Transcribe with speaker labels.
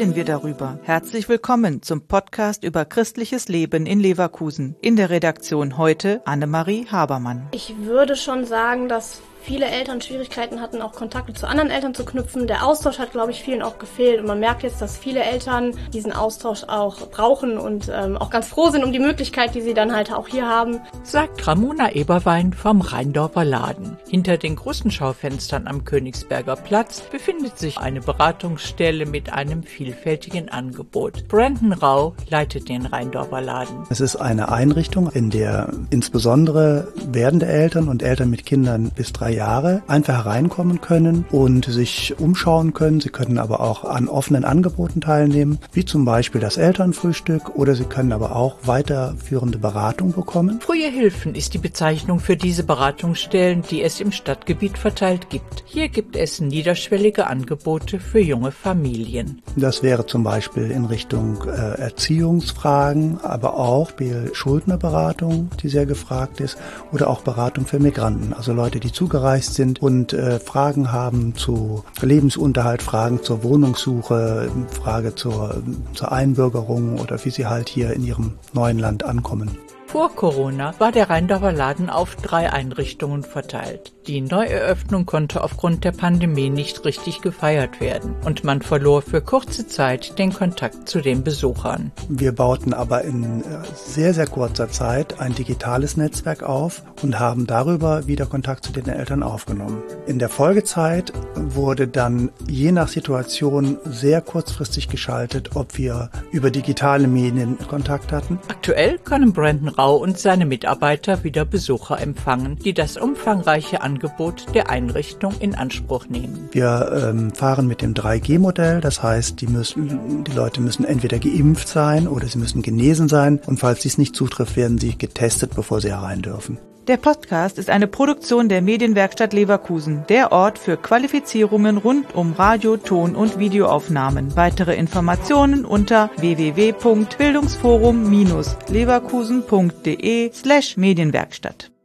Speaker 1: sprechen wir darüber. Herzlich willkommen zum Podcast über christliches Leben in Leverkusen. In der Redaktion heute Annemarie Habermann.
Speaker 2: Ich würde schon sagen, dass viele Eltern Schwierigkeiten hatten, auch Kontakte zu anderen Eltern zu knüpfen. Der Austausch hat, glaube ich, vielen auch gefehlt. Und man merkt jetzt, dass viele Eltern diesen Austausch auch brauchen und auch ganz froh sind um die Möglichkeit, die sie dann halt auch hier haben.
Speaker 3: Sagt Ramona Eberwein vom Rheindorfer Laden. Hinter den großen Schaufenstern am Königsberger Platz befindet sich eine Beratungsstelle mit einem vielfältigen Angebot. Brandon Rau leitet den Rheindorfer Laden.
Speaker 4: Es ist eine Einrichtung, in der insbesondere werdende Eltern und Eltern mit Kindern bis 3 Jahre einfach hereinkommen können und sich umschauen können. Sie können aber auch an offenen Angeboten teilnehmen, wie zum Beispiel das Elternfrühstück, oder Sie können aber auch weiterführende Beratung bekommen.
Speaker 3: Frühe Hilfen ist die Bezeichnung für diese Beratungsstellen, die es im Stadtgebiet verteilt gibt. Hier gibt es niederschwellige Angebote für junge Familien.
Speaker 4: Das wäre zum Beispiel in Richtung Erziehungsfragen, aber auch Schuldnerberatung, die sehr gefragt ist, oder auch Beratung für Migranten, also Leute, die zugereist sind und Fragen haben zu Lebensunterhalt, Fragen zur Wohnungssuche, Frage zur Einbürgerung oder wie sie halt hier in ihrem neuen Land ankommen.
Speaker 3: Vor Corona war der Rheindorfer Laden auf 3 Einrichtungen verteilt. Die Neueröffnung konnte aufgrund der Pandemie nicht richtig gefeiert werden und man verlor für kurze Zeit den Kontakt zu den Besuchern.
Speaker 4: Wir bauten aber in sehr, sehr kurzer Zeit ein digitales Netzwerk auf und haben darüber wieder Kontakt zu den Eltern aufgenommen. In der Folgezeit wurde dann je nach Situation sehr kurzfristig geschaltet, ob wir über digitale Medien Kontakt hatten.
Speaker 3: Aktuell können Brandon Rau und seine Mitarbeiter wieder Besucher empfangen, die das umfangreiche Angebot der Einrichtung in Anspruch nehmen.
Speaker 4: Wir fahren mit dem 3G-Modell, das heißt, die Leute müssen entweder geimpft sein oder sie müssen genesen sein, und falls dies nicht zutrifft, werden sie getestet, bevor sie herein dürfen.
Speaker 1: Der Podcast ist eine Produktion der Medienwerkstatt Leverkusen, der Ort für Qualifizierungen rund um Radio-, Ton- und Videoaufnahmen. Weitere Informationen unter www.bildungsforum-leverkusen.de/Medienwerkstatt.